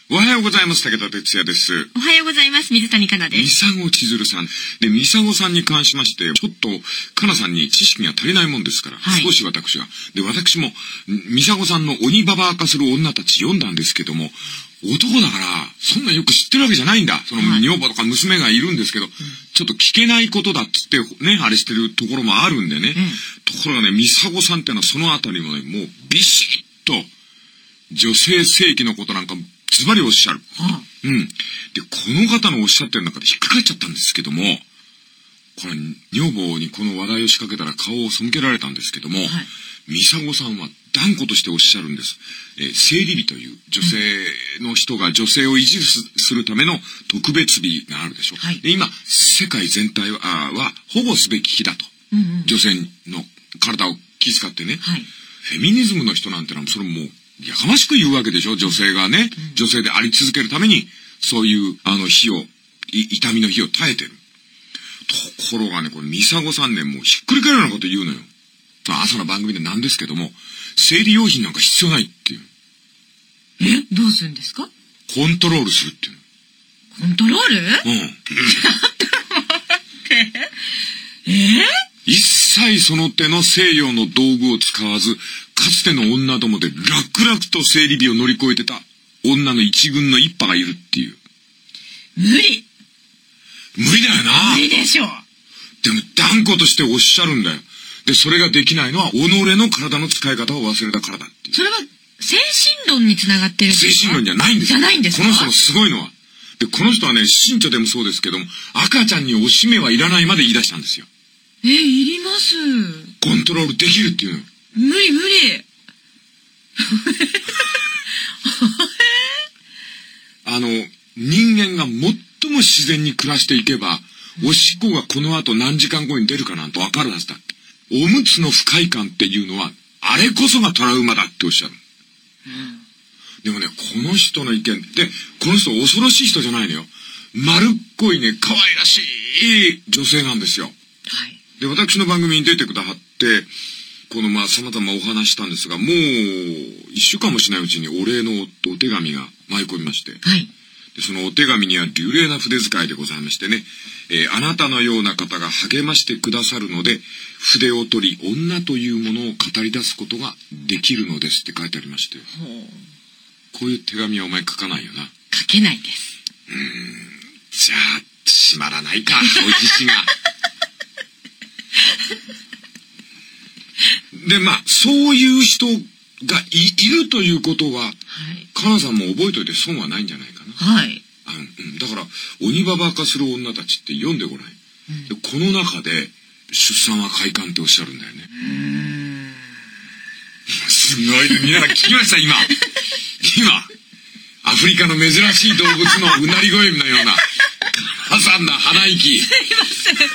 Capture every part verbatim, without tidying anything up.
おはようございます。武田哲也です。 おはようございます。水谷香奈です。 ミサゴ千鶴さん。で、ミサゴさんに関しまして、ちょっと、香奈さんに知識が足りないもんですから、はい、少し私が。で、私も、ミサゴさんの鬼ババア化する女たち読んだんですけども、男だから、そんなよく知ってるわけじゃないんだ。その、女房とか娘がいるんですけど、はい、ちょっと聞けないことだっつって、ね、あれしてるところもあるんでね。うん、ところがね、ミサゴさんってのはそのあたりもね、もうビシッと、女性正規のことなんか、ズバリおっしゃる。はあ、うん。で、この方のおっしゃってる中で引っかかっちゃったんですけども、これ、女房にこの話題を仕掛けたら顔を背けられたんですけども、はい、ミサゴさんは断固としておっしゃるんです。えー、生理日という女性の人が女性を維持するための特別日があるでしょ。はい、で今、世界全体は、は保護すべき日だと。うんうん、女性の体を気遣ってね。はい、フェミニズムの人なんてのはそれもう、やかましく言うわけでしょ、女性がね、うん、女性であり続けるためにそういうあの日を痛みの日を耐えてる。ところがね、これミサゴさんね、もうひっくり返るようなこと言うのよ。朝の番組でなんですけども、生理用品なんか必要ないっていう。 え、どうするんですか？ コントロールするっていう。 コントロール？うん。えー、 一切その手の西洋の道具を使わず、かつての女どもで楽々と生理日を乗り越えてた女の一軍の一派がいるっていう。 無理。 無理だよな。 無理でしょ。 でも断固としておっしゃるんだよ。で、それができないのは己の体の使い方を忘れたからだっていう。 それは精神論につながってるんですか？ 精神論じゃないんですよ。 じゃないんですか？ この人のすごいのは。で、この人はね、新著でもそうですけども、赤ちゃんにおしめはいらないまで言い出したんですよ。 え、いります。 コントロールできるっていうの。 無理無理。 あの、人間が最も自然に暮らしていけば、おしっこがこの後何時間後に出るかなんてわかるはずだって。おむつの不快感っていうのは、あれこそがトラウマだっておっしゃる。うん、でもね、この人の意見で、この人恐ろしい人じゃないのよ。丸っこいね、可愛らしい女性なんですよ。はい。で、私の番組に出てくださって、このまあ様々お話したんですが、もう一週間もしないうちにお礼のお手紙が舞い込みまして、はい、でそのお手紙には流麗な筆遣いでございましてね、えー、あなたのような方が励ましてくださるので、筆を取り女というものを語り出すことができるのですって書いてありまして、こういう手紙はお前書かないよな。 書けないです。 うーん、じゃあ閉まらないか、おじしが。で、まあ、そういう人が い, いるということは、はい、かなさんも覚えといて損はないんじゃないかな。はい。あの、うん、だから、鬼ババア化する女たちって読んでごらん。うん、でこの中で、出産は快感っておっしゃるんだよね。うーん。すごいね。みんなが聞きました、今。今。アフリカの珍しい動物のうなり声のような、挟んだ鼻息。 すいません。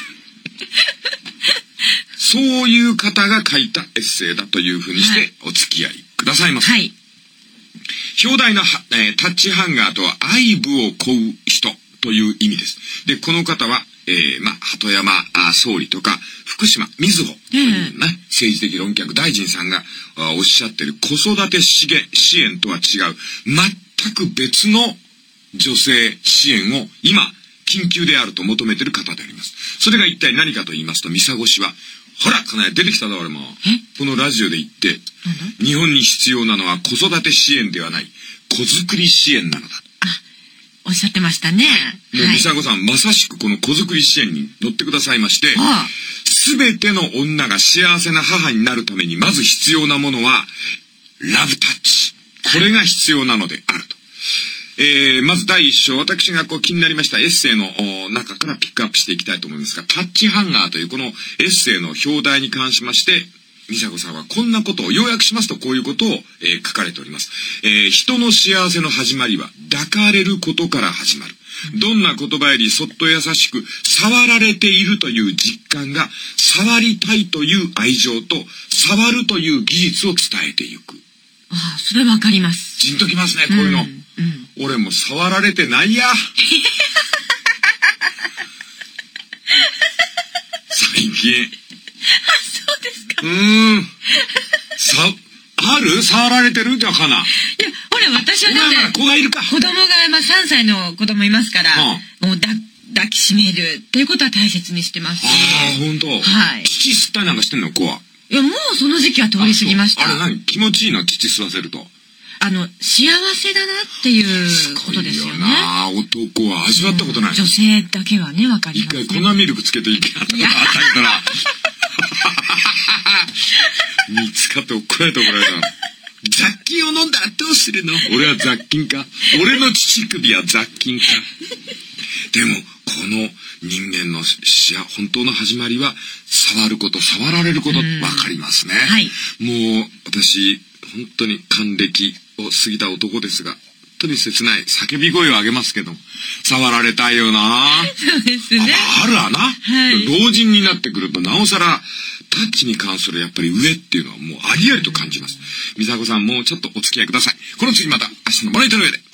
そういう方が書いたエッセイだというふうにしてお付き合いくださいませ。はい。表題の、えー、タッチハンガーとは愛撫を請う人という意味です。で、この方は、えー、まあ、鳩山総理とか、福島みずほというね、うん、政治的論客大臣さんがおっしゃっている子育て支援とは違う、全く別の女性支援を今、緊急であると求めている方であります。それが一体何かと言いますと、ミサゴ氏は、ほら、かなり出てきただ、俺も。このラジオで言って、日本に必要なのは子育て支援ではない、子作り支援なのだ。 あ、おっしゃってましたね。 もう、ミサゴさん、まさしくこの子作り支援に乗ってくださいまして、すべての女が幸せな母になるために、まず必要なものは、ラブタッチ。これが必要なのであると。えー、まず第一章、私がこう気になりましたエッセイの中からピックアップしていきたいと思いますが、タッチハンガーというこのエッセイの表題に関しまして、ミサゴさんはこんなことを、要約しますとこういうことを、えー、書かれております。えー、人の幸せの始まりは抱かれることから始まる。どんな言葉よりそっと優しく触られているという実感が、触りたいという愛情と触るという技術を伝えていく。 ああ、それわかります。 じんときますね、こういうの。うんうん、俺も触られてないや。最近。 あ、そうですか。 うーん。さ、ある？触られてるじゃかな。いや、 ほら、 私はだって、 子がいるか。 子供が、まあさんさいの子供いますから、うん、もうだ、抱きしめるっていうことは大切にしてますし。 ああ、ほんと。 はい。 乳吸ったりなんかしてんの、子は。 いや、もうその時期は通り過ぎました。 あ, あれ何気持ちいいの、乳吸わせると。 あの、幸せだなっていうことですよね。 すごいよな、男は味わったことない。 女性だけはね、わかります、ね。 一回粉ミルクつけていけなかったら、与えたら。見つかって怒られた怒られた。雑菌を飲んだらどうするの？俺は雑菌か。俺の乳首は雑菌か。でも、この人間の死や本当の始まりは、触ること、触られること、わかりますね。 はい。 もう、私、本当に還暦を過ぎた男ですが、本当に切ない叫び声を上げますけど、触られたいよな。 そうですね。 あるわな。 はい。 老人になってくると、なおさら、タッチに関するやっぱり上っていうのはもうありありと感じます。美佐子さんもうちょっとお付き合いください。この次また明日のモニターの上で。